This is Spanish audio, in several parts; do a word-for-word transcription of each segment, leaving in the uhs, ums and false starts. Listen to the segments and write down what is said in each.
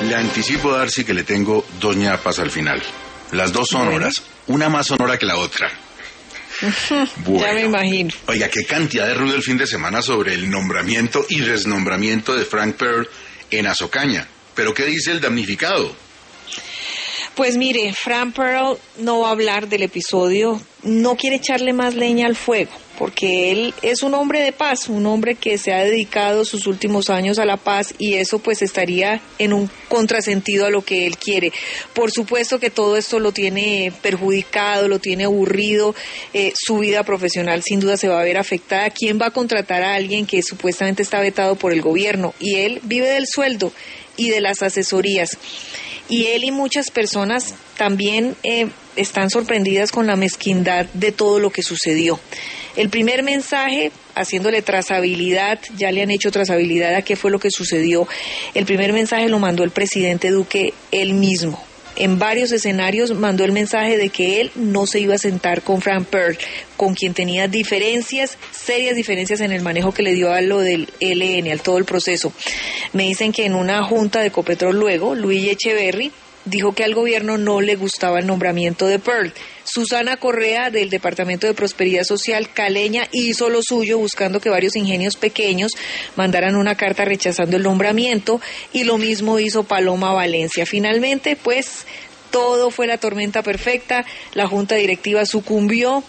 Le anticipo, Darcy, que le tengo dos ñapas al final. Las dos sonoras, una más sonora que la otra. Bueno, ya me imagino. Oiga, qué cantidad de ruido el fin de semana sobre el nombramiento y desnombramiento de Frank Pearl en Azocaña. ¿Pero qué dice el damnificado? Pues mire, Frank Pearl no va a hablar del episodio, no quiere echarle más leña al fuego, porque él es un hombre de paz, un hombre que se ha dedicado sus últimos años a la paz, y eso pues estaría en un contrasentido a lo que él quiere. Por supuesto que todo esto lo tiene perjudicado, lo tiene aburrido, eh, su vida profesional sin duda se va a ver afectada. ¿Quién va a contratar a alguien que supuestamente está vetado por el gobierno? Y él vive del sueldo y de las asesorías. Y él y muchas personas también eh, están sorprendidas con la mezquindad de todo lo que sucedió. El primer mensaje, haciéndole trazabilidad, ya le han hecho trazabilidad a qué fue lo que sucedió. El primer mensaje lo mandó el presidente Duque él mismo. En varios escenarios mandó el mensaje de que él no se iba a sentar con Frank Pearl, con quien tenía diferencias, serias diferencias en el manejo que le dio a lo del E L N, al todo el proceso. Me dicen que en una junta de Ecopetrol luego, Luis Echeverry dijo que al gobierno no le gustaba el nombramiento de Pearl. Susana Correa, del Departamento de Prosperidad Social caleña, hizo lo suyo buscando que varios ingenios pequeños mandaran una carta rechazando el nombramiento, y lo mismo hizo Paloma Valencia. Finalmente, pues, todo fue la tormenta perfecta, la junta directiva sucumbió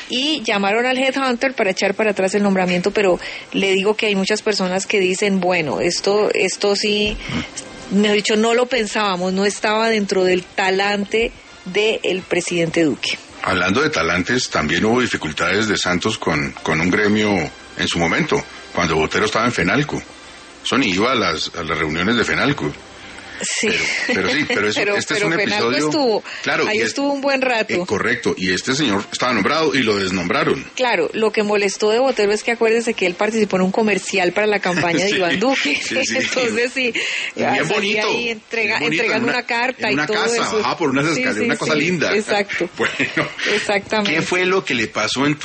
y llamaron al headhunter para echar para atrás el nombramiento, pero le digo que hay muchas personas que dicen, bueno, esto, esto sí, mejor dicho, no lo pensábamos, no estaba dentro del talante del presidente Duque. Hablando de talantes, también hubo dificultades de Santos con, con un gremio en su momento, cuando Botero estaba en Fenalco. Eso ni iba a las, a las reuniones de Fenalco. Sí. Pero, pero sí, pero, eso, pero este pero es un Fenalco episodio... estuvo, claro, ahí es, estuvo un buen rato. Eh, correcto, y este señor estaba nombrado y lo desnombraron. Claro, lo que molestó de Botero es que acuérdense que él participó en un comercial para la campaña de sí, Iván Duque. Sí, sí. Entonces sí, bien bonito, ahí entrega, bien bonito, entregando en una, una carta en y una todo casa, eso. ajá, por unas escaleras, sí, sí, una cosa sí, linda. Exacto. Bueno, exactamente. ¿qué fue lo que le pasó en